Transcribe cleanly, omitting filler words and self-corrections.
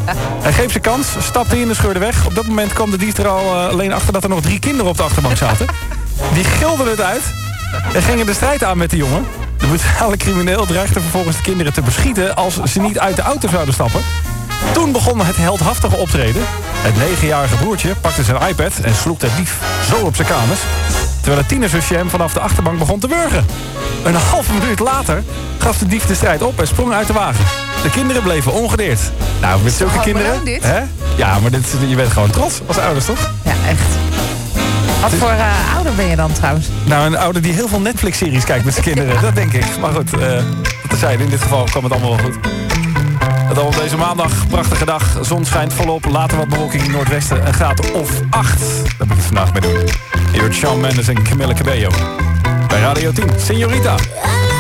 Hij greep zijn kans, stapte in en scheurde weg. Op dat moment kwam de dief er al alleen achter dat er nog 3 kinderen op de achterbank zaten. Die gilden het uit en gingen de strijd aan met de jongen. De brutale crimineel dreigde vervolgens de kinderen te beschieten als ze niet uit de auto zouden stappen. Toen begon het heldhaftige optreden. Het 9-jarige broertje pakte zijn iPad en sloeg de dief zo op zijn kanus, terwijl het tienerzusje hem vanaf de achterbank begon te wurgen. Een halve minuut later gaf de dief de strijd op en sprong uit de wagen. De kinderen bleven ongedeerd. Nou, met zulke kinderen... Dit? Hè? Ja, maar je bent gewoon trots als ouders, toch? Ja, echt. Wat voor ouder ben je dan trouwens? Nou, een ouder die heel veel Netflix-series kijkt met zijn kinderen. Dat denk ik. Maar goed, dat zei in dit geval kwam het allemaal wel goed. Het al op deze maandag, prachtige dag. Zon schijnt volop, later wat bewolking in het noordwesten. Een graad of 8. Daar moet ik het vandaag mee doen. Je hoort Shawn Mendes en Camila Cabello. Bij Radio 10, Señorita.